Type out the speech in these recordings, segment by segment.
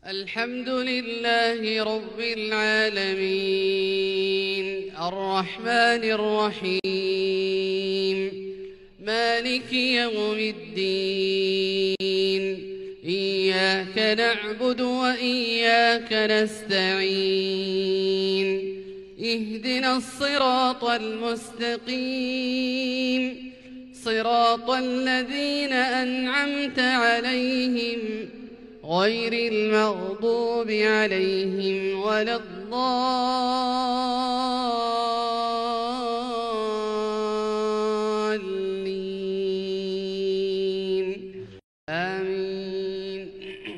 الحمد لله رب العالمين الرحمن الرحيم مالك يوم الدين إياك نعبد وإياك نستعين اهدنا الصراط المستقيم صراط الذين أنعمت عليهم غير المغضوب عليهم ولا الضالين آمين.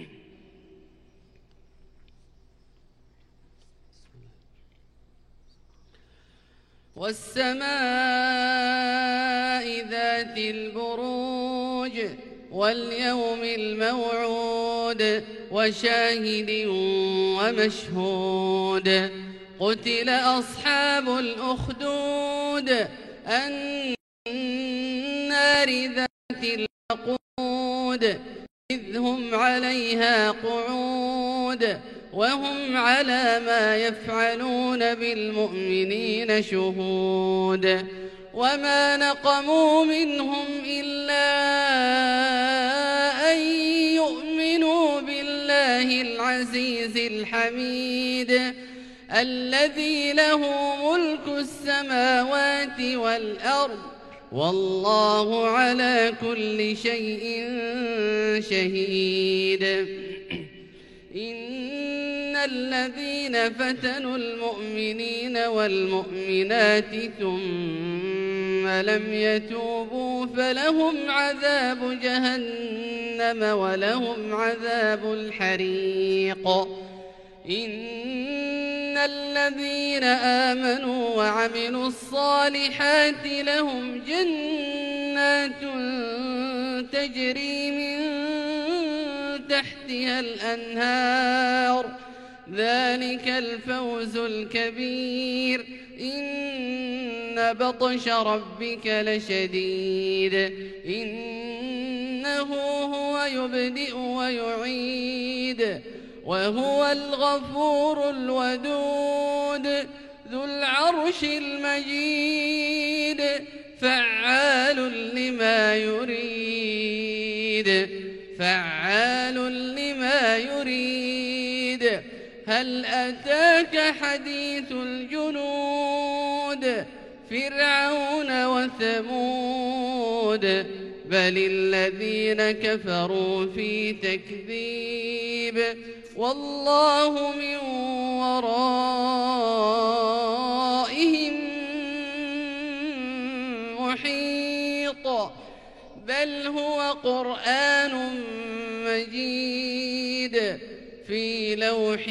والسماء ذات البروج واليوم الموعود وشاهد ومشهود قتل أصحاب الأخدود النار ذات الوقود إذ هم عليها قعود وهم على ما يفعلون بالمؤمنين شهود وما نقموا منهم إلا أن يؤمنوا بالله العزيز الحميد الذي له ملك السماوات والأرض والله على كل شيء شهيد. إن الذين فتنوا المؤمنين والمؤمنات ثم لم يتوبوا فلهم عذاب جهنم ولهم عذاب الحريق. إن الذين آمنوا وعملوا الصالحات لهم جنات تجري من تحتها الأنهار ذلك الفوز الكبير. إن بطش ربك لشديد إنه هو يبدئ ويعيد وهو الغفور الودود ذو العرش المجيد فعال لما يريد فعال لما يريد. هل أتاك حديث الجنود فرعون وثمود بل الذين كفروا في تكذيب والله من ورائهم محيط بل هو قرآن مجيد في لوح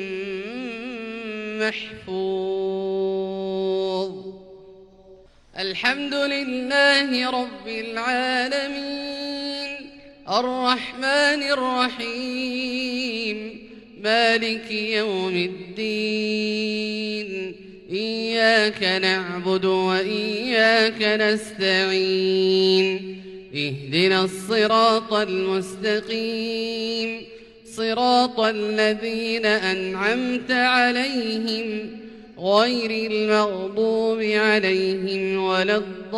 محفوظ. الحمد لله رب العالمين الرحمن الرحيم مالك يوم الدين إياك نعبد وإياك نستعين اهدنا الصراط المستقيم صراط الذين أنعمت عليهم غير المغضوب عليهم ولا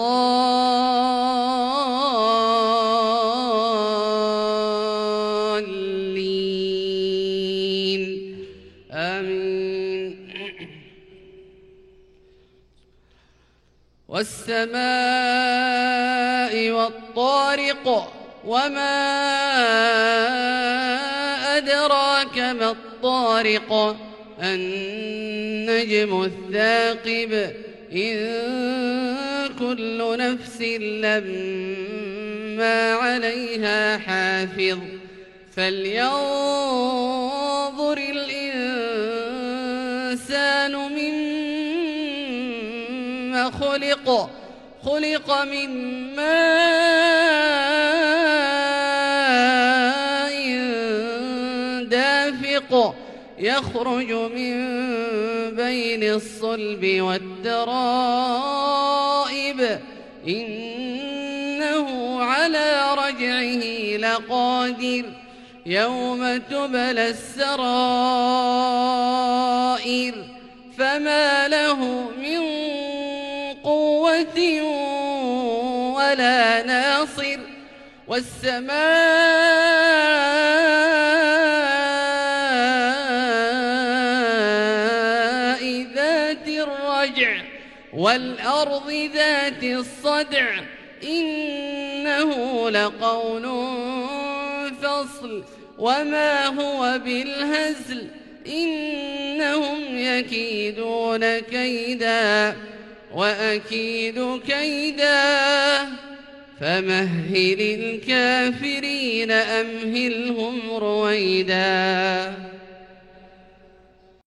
الضالين آمين. والسماء والطارق وما أدراك ما الطارق النجم الثاقب إن كل نفس لما عليها حافظ فلينظر الإنسان مما خلق من ماء دافق يخرج من بين الصلب والترائب إنه على رجعه لقادر يوم تبلى السرائر فما له من قوة ولا ناصر والسماء ذات الرجع والأرض ذات الصدع إنه لقول فصل وما هو بالهزل إنهم يكيدون كيدا وأكيد كيدا فمهل الكافرين أمهلهم رويدا.